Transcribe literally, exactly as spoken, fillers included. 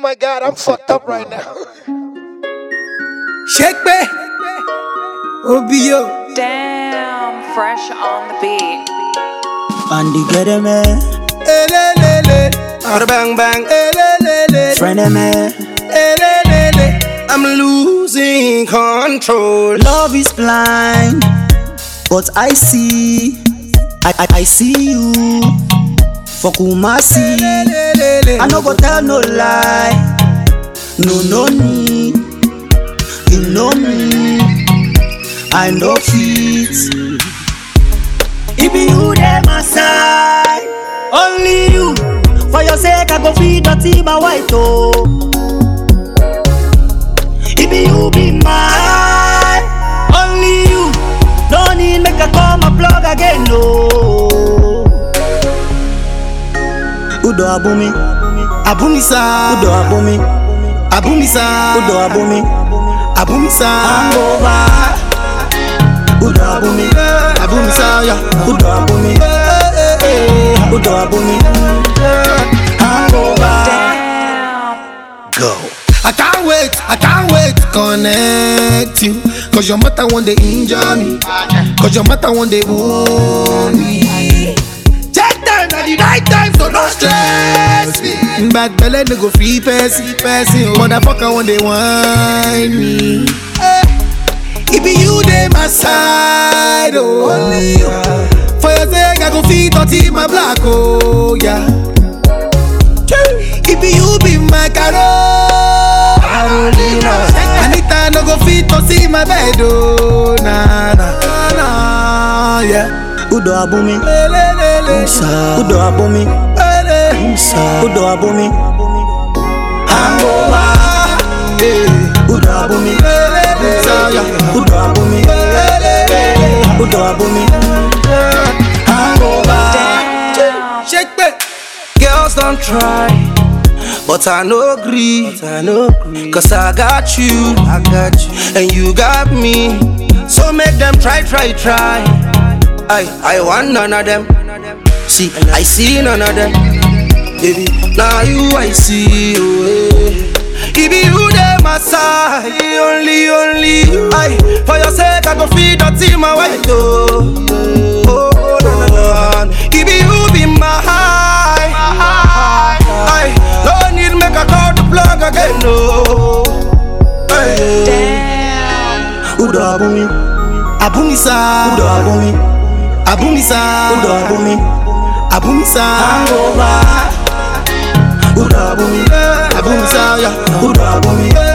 my God, I'm fucked up right now. Shake me, Obio. Damn, fresh on the beat. Andy get him, eh? Elelele, Ada bang bang. Elelele, Friend him, eh? Elelele, I'm losing control. Love is blind, but I see, I I, I see you. For Kumasi, I no go tell no lie. No no me, you know me. I know fit. It be you there my side, only you. For your sake I go feed dirty my white oh. It be you be mine, only you. No need make I call my plug again no. Udo abumi, Abumisa, Udo abumi, Abumisa, Udo abumi, Abumisa, hangover. Udo abumi, Abumisa, yeah. Udo abumi, Udo abumi, hangover. Damn. Go. I can't wait, I can't wait to connect you. Cause your mother one day injure me. Cause your mother one day wound me. Check time at the right time, so don't stress me. Bad belly no go free person, person. Motherfucker one day whine me. Hey. It be you dey my side, oh. Only you. For your sake I go feed dirty my black, oh yeah. It be you be my caro. Anita no go fit to see my bed, oh na na na yeah. Udo abumi, Usa, Udo abumi, Usa, Udo abumi, hangover, Udo abumi, Usa, yeah. Udo abumi, Udo abumi, hangover. Damn. Shake me. Girls don't try, but I no agree. But I no agree. Cause I got you, I got you, and you got me. So make them try, try, try. I, I want none of them. See, I see none of them. Baby, now you I see you. Eh. It be you there my side, only, only you. I, for your sake I go feed dirty my white oh. Oh, no, no, no. It be you be my high. I don't need make a call to plug again no. Hey. Damn. Udo abumi, Abumisa, Udo abumi, Abumisa, Udo abumi, Abumisa, hangover. Udo abumi, Abumisa, yeah. Udo abumi,